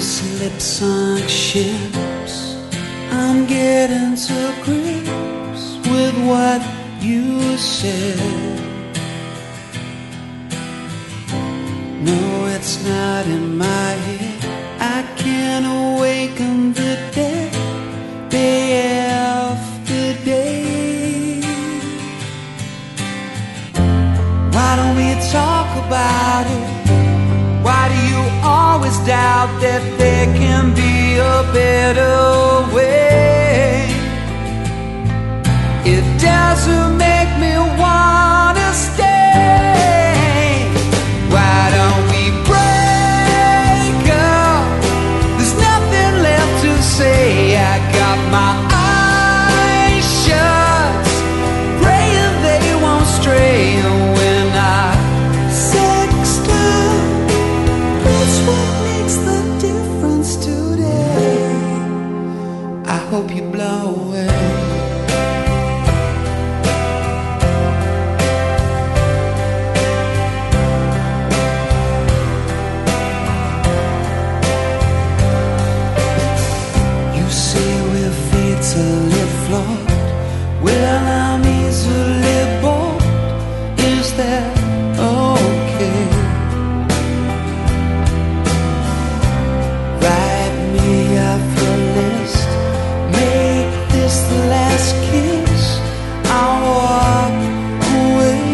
slip-sunk ships. I'm getting to grips with what you said. No, it's not in my head. I can't awaken the dead day after day. Why don't we talk about it? Why do you always doubt that there can be a better way? It doesn't make me wanna stay. Why don't we break up? There's nothing left to say. I got my eyes shut, praying they won't stray. When I sext up, that's what makes the difference today. I hope you blow away. Easily flawed, well, I'm easily bored. Is that okay? Write me off your list, make this the last kiss. I'll walk away.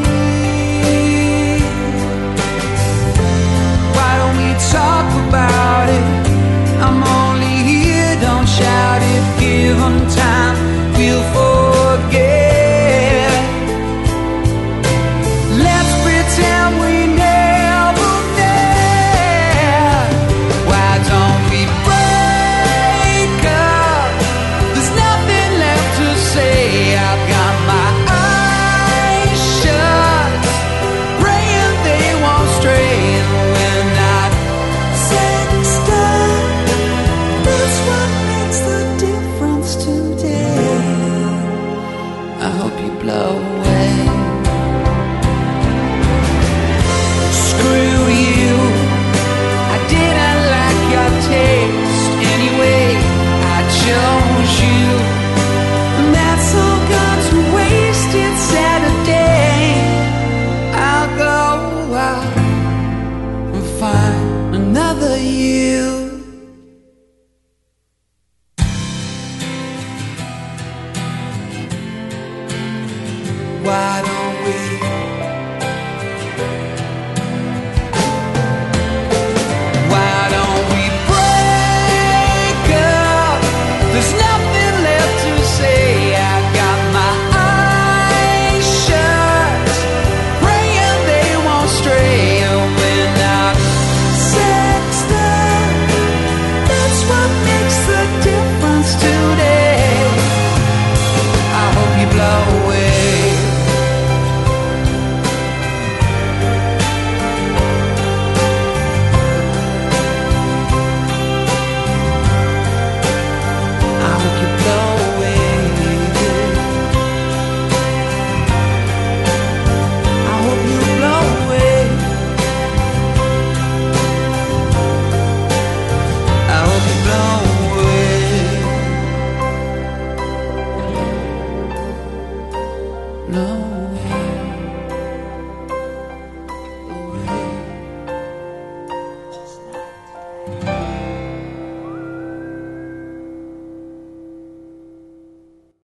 Why don't we talk about it? I'm only here, don't shout it. Given time, we'll forget. Let's pretend we never met. Why don't we break up? There's nothing left to say. I've got my eyes shut, praying they won't stray. When I sext up, that's what makes the difference today. I hope you blow away. Screw you, I didn't like your taste anyway. I chose you, and that's all gone to wasted Saturday. I'll go out and find another you. Why don't we? Why don't we break up? There's nothing left to say. I got my eyes shut, praying they won't stray. When I sext up, that's what makes the difference today. I hope you blow away. No.